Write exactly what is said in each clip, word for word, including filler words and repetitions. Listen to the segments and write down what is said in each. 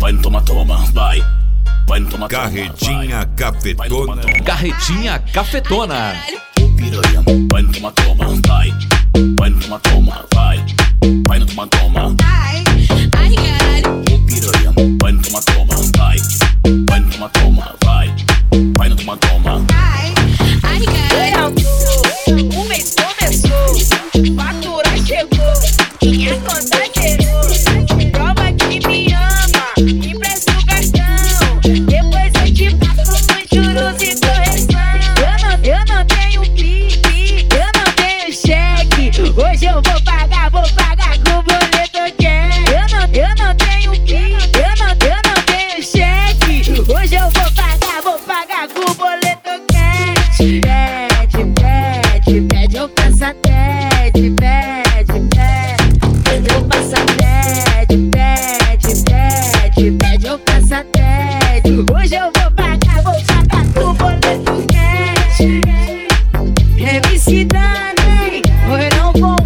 vai no toma, toma, vai. Vai no toma, toma, Carretinha cafetona. Carretinha cafetona. Piranha, vai no toma, toma, vai. Vai no toma, toma, vai. Vai no toma, toma. Ai, ai, caralho. Piranha, vai no toma, toma, vai. Vai no toma, toma, vai. Vai no toma, toma. Ai, ai, caralho. O mês começou, fatura chegou, minha conta zerou. Prova que me ama, me presta o cartão. Depois eu te passo com juros e correção. Eu não, eu não tenho pique, eu não tenho cheque. Hoje eu vou pagar, vou pagar com boleto cash. Eu não, eu não tenho pique, eu não, eu não tenho cheque. Hoje eu vou pagar, vou pagar com boleto cash. Pede, pede, pede, eu peço pede, pede, pede, eu passo pede, pede, pede, pede, eu peço pede. Hoje eu vou pagar, vou pagar com boleto cash. M C Dani, oi não vou.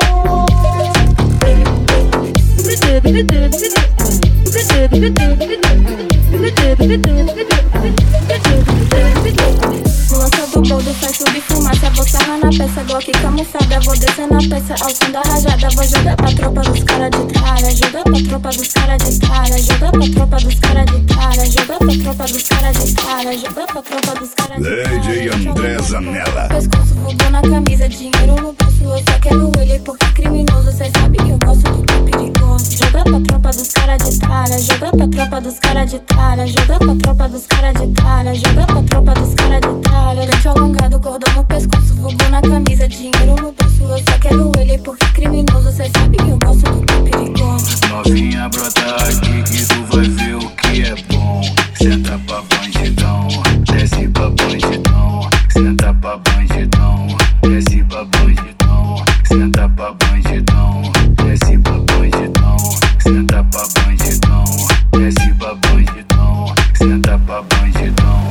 Lança do boldo, faz subir fumaça. Vou sarrar na peça, Glock camuflada. Vou descer na peça, ao som da rajada. Vou jogar pra tropa dos cara de tralha. Jogar pra tropa dos cara de tralha. Jogar pra tropa dos cara de tralha. Jogar pra tropa dos cara de tralha. Jogar pra tropa dos cara de tralha. D J André Zanella. Pescoço, vou na camisa, dinheiro no bolso. Eu só quero ele porque criminoso. Cês sabem que eu gosto do que é perigoso. Jogar pra tropa dos cara de tralha. Jogar pra tropa dos cara de tralha. Jogar pra tropa dos cara de tralha. Jogar pra tropa dos cara de tralha. Dente alongado, cordão no pescoço, fogo na camisa, dinheiro no bolso. Eu só quero ele porque criminoso. Cês sabem que eu gosto do que é perigoso. Novinha, brota aqui que tu vai ver o que é bom. Senta pra bandidão, desce pra bandidão. Senta pra bandidão, desce pra bandidão. Senta pra bandidão, desce pra bandidão. Senta pra bandidão, desce pra bandidão. Senta pra bandidão.